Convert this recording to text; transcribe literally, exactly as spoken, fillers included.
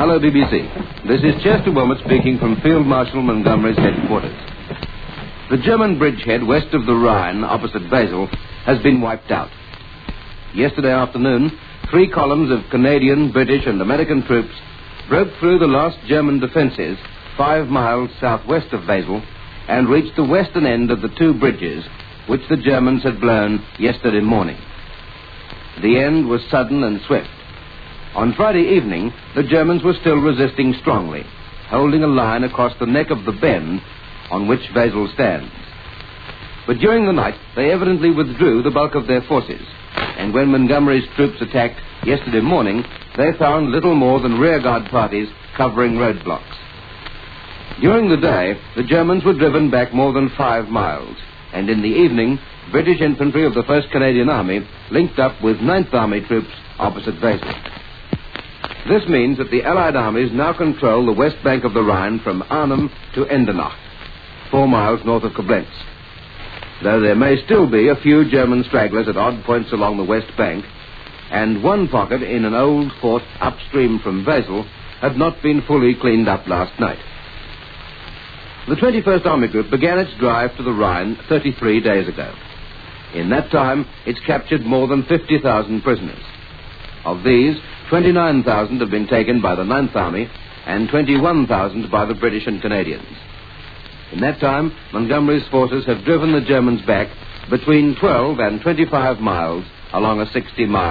Hello, B B C. This is Chester Wilmot speaking from Field Marshal Montgomery's headquarters. The German bridgehead west of the Rhine, opposite Basel, has been wiped out. Yesterday afternoon, three columns of Canadian, British, and American troops broke through the last German defenses five miles southwest of Basel and reached the western end of the two bridges which the Germans had blown yesterday morning. The end was sudden and swift. On Friday evening, the Germans were still resisting strongly, holding a line across the neck of the bend on which Basel stands. But during the night, they evidently withdrew the bulk of their forces, and when Montgomery's troops attacked yesterday morning, they found little more than rearguard parties covering roadblocks. During the day, the Germans were driven back more than five miles, and in the evening, British infantry of the first Canadian Army linked up with ninth Army troops opposite Basel. This means that the Allied armies now control the west bank of the Rhine from Arnhem to Endenach, four miles north of Koblenz. Though there may still be a few German stragglers at odd points along the west bank, and one pocket in an old fort upstream from Basel had not been fully cleaned up last night. The twenty-first Army Group began its drive to the Rhine thirty-three days ago. In that time, it's captured more than fifty thousand prisoners. Of these, twenty-nine thousand have been taken by the ninth Army and twenty-one thousand by the British and Canadians. In that time, Montgomery's forces have driven the Germans back between twelve and twenty-five miles along a sixty mile